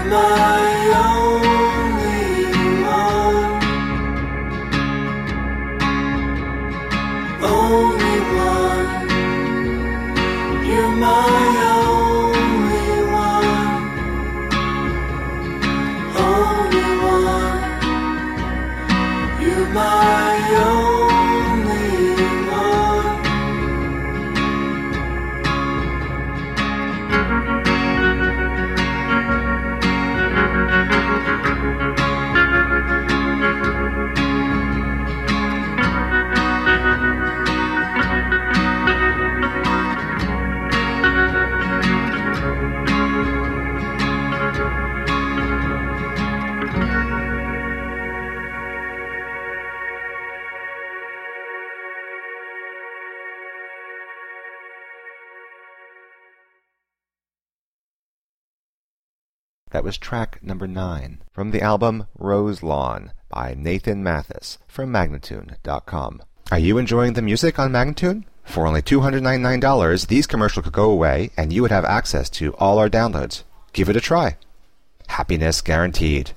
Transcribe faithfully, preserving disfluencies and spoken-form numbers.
my only one, only one. You're my only one, only one. You're my only one. That was track number nine from the album Rose Lawn by Nathan Mathis from Magnatune dot com. Are you enjoying the music on Magnatune? For only two hundred ninety-nine dollars, these commercials could go away and you would have access to all our downloads. Give it a try. Happiness guaranteed.